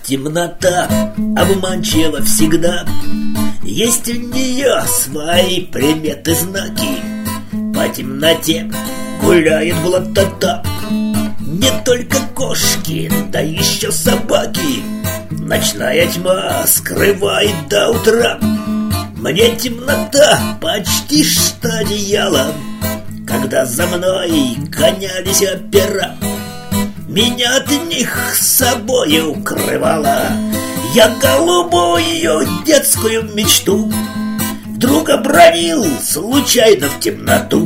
Темнота обманчива всегда, есть у нее свои приметы, знаки. По темноте гуляет блатота, не только кошки, да еще собаки. Ночная тьма скрывает до утра. Мне темнота почти что одеяло, когда за мной гонялись опера. Меня от них с собой укрывала я голубую детскую мечту. Вдруг обронил случайно в темноту.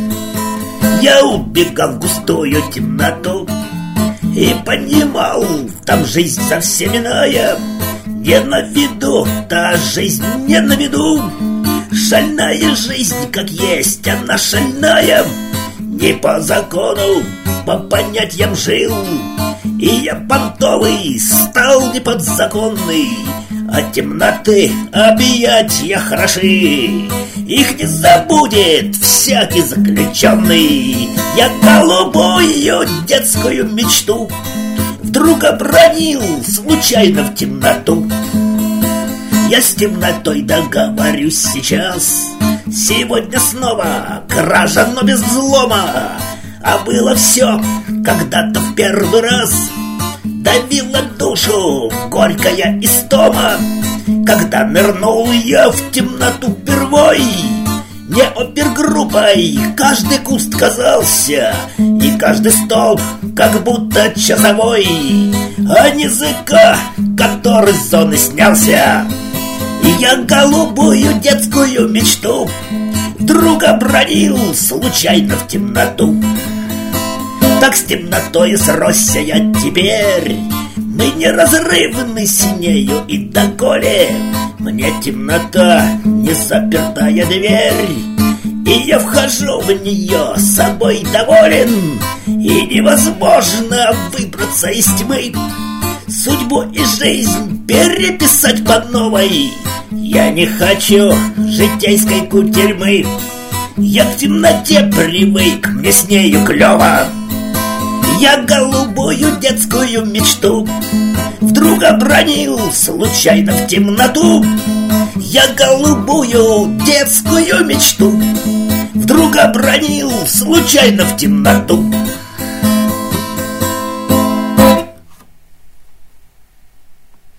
Я убегал в густую темноту и понимал, там жизнь совсем иная. Не на виду, та жизнь не на виду. Шальная жизнь, как есть, она шальная. Не по закону, по понятиям жил, и я понтовый стал неподзаконный. От темноты объятья хороши, их не забудет всякий заключенный. Я голубую детскую мечту вдруг обронил случайно в темноту. Я с темнотой договорюсь сейчас. Сегодня снова кража, но без взлома. А было все когда-то в первый раз. Давила душу горькая истома, когда нырнул я в темноту впервой. Не опергруппой каждый куст казался, и каждый столб как будто часовой, а не языка, который с зоны снялся. И я голубую детскую мечту вдруг обронил случайно в темноту. Так с темнотой сросся я теперь, мы неразрывны с нею и доколе. Мне темнота не запертая дверь, и я вхожу в нее собой доволен. И невозможно выбраться из тьмы, судьбу и жизнь переписать по новой. Я не хочу житейской кутерьмы, я к темноте привык, мне с нею клево. Я голубую детскую мечту вдруг обронил случайно в темноту. Я голубую детскую мечту вдруг обронил случайно в темноту.